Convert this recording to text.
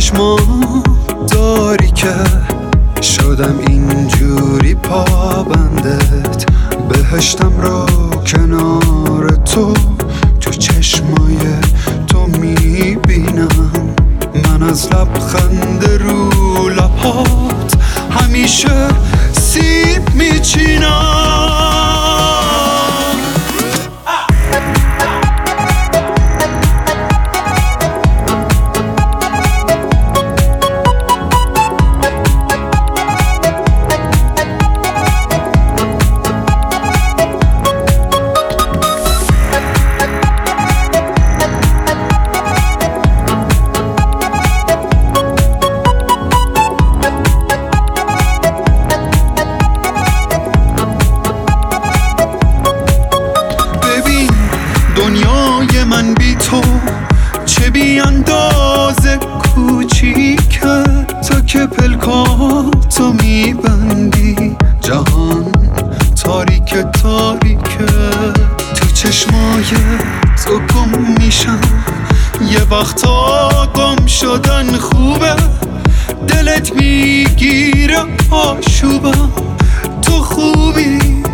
چشما داری که شدم اینجوری پابندت، بهشتم رو کنار تو چشمای تو میبینم. من از لبخند رو لبات همیشه سیب میچینم. دنیای من بی تو چه بی اندازه کوچیکه، تا که پلکاتو میبندی جهان تاریکه تاریکه. تو چشمای تو گم میشم، یه وقتا گم شدن خوبه، دلت میگیره آشوبم. تو خوبی